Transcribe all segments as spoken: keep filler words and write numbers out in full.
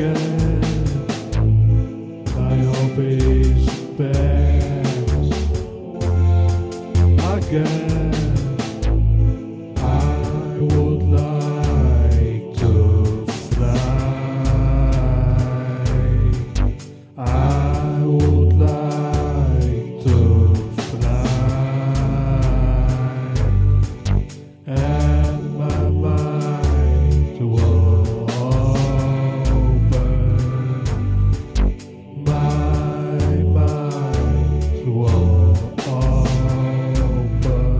again. My hope is best again. I would like to fly. I would like to fly, and my mind will open. My mind will open.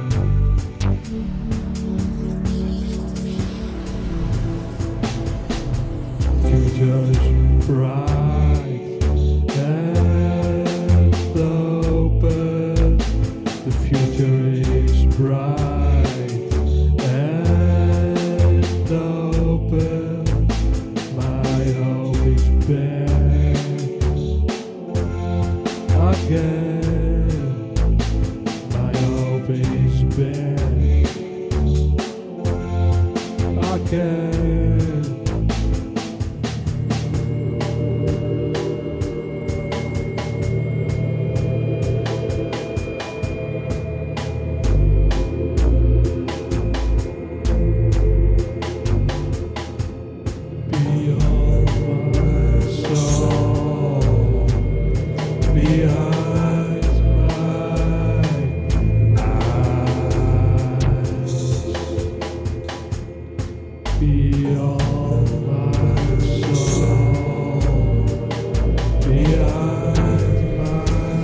Future's bright and open. The future is bright and open. My hope is back again. My hope is back again. Beyond my soul, behind my eyes, beyond my soul, behind my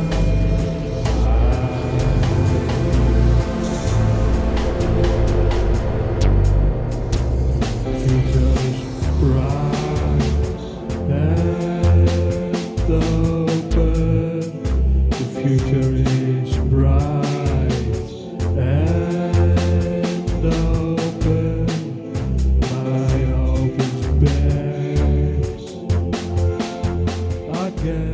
eyes. Future's bright and open. The future is bright and open. My hope is back again.